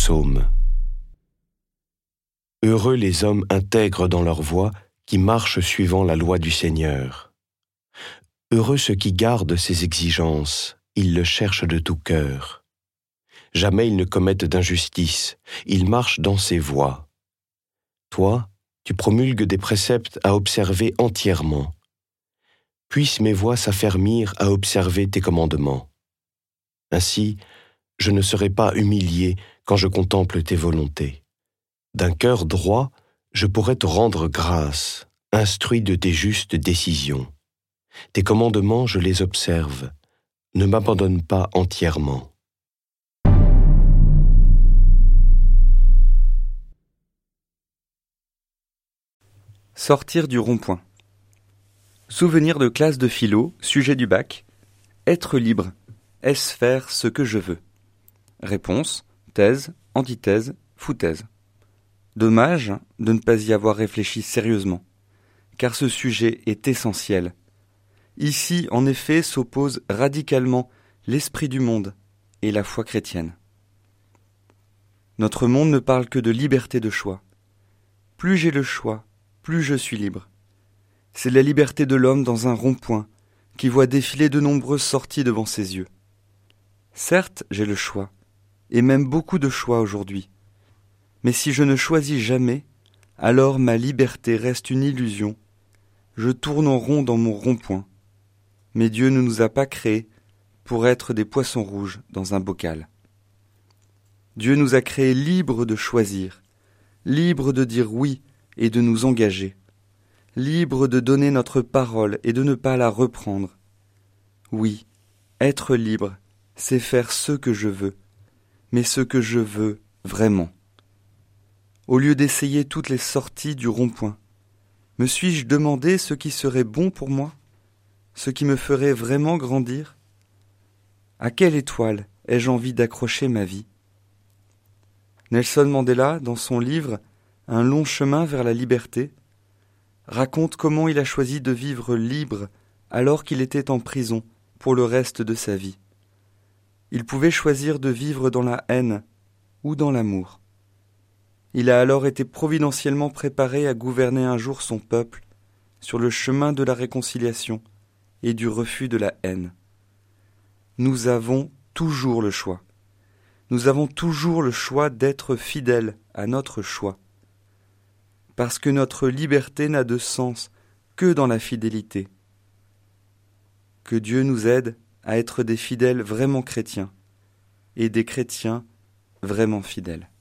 psaume. Heureux les hommes intègres dans leur voie, qui marchent suivant la loi du Seigneur. Heureux ceux qui gardent ses exigences, ils le cherchent de tout cœur. Jamais ils ne commettent d'injustice, ils marchent dans ses voies. Toi, tu promulgues des préceptes à observer entièrement. Puissent mes voies s'affermir à observer tes commandements. Ainsi, je ne serai pas humilié quand je contemple tes volontés. D'un cœur droit, je pourrais te rendre grâce, instruit de tes justes décisions. Tes commandements, je les observe. Ne m'abandonne pas entièrement. Sortir du rond-point. Souvenir de classe de philo, sujet du bac. Être libre. Est-ce faire ce que je veux? Réponse, thèse, antithèse, foutaise. Dommage de ne pas y avoir réfléchi sérieusement, car ce sujet est essentiel. Ici, en effet, s'opposent radicalement l'esprit du monde et la foi chrétienne. Notre monde ne parle que de liberté de choix. Plus j'ai le choix, plus je suis libre. C'est la liberté de l'homme dans un rond-point qui voit défiler de nombreuses sorties devant ses yeux. Certes, j'ai le choix, et même beaucoup de choix aujourd'hui. Mais si je ne choisis jamais, alors ma liberté reste une illusion. Je tourne en rond dans mon rond-point. Mais Dieu ne nous a pas créés pour être des poissons rouges dans un bocal. Dieu nous a créés libres de choisir, libres de dire oui et de nous engager, libres de donner notre parole et de ne pas la reprendre. Oui, être libre, c'est faire ce que je veux, mais ce que je veux vraiment. Au lieu d'essayer toutes les sorties du rond-point, me suis-je demandé ce qui serait bon pour moi, ce qui me ferait vraiment grandir? À quelle étoile ai-je envie d'accrocher ma vie? Nelson Mandela, dans son livre « Un long chemin vers la liberté », raconte comment il a choisi de vivre libre alors qu'il était en prison pour le reste de sa vie. Il pouvait choisir de vivre dans la haine ou dans l'amour. Il a alors été providentiellement préparé à gouverner un jour son peuple sur le chemin de la réconciliation et du refus de la haine. Nous avons toujours le choix. Nous avons toujours le choix d'être fidèles à notre choix. Parce que notre liberté n'a de sens que dans la fidélité. Que Dieu nous aide à être des fidèles vraiment chrétiens et des chrétiens vraiment fidèles.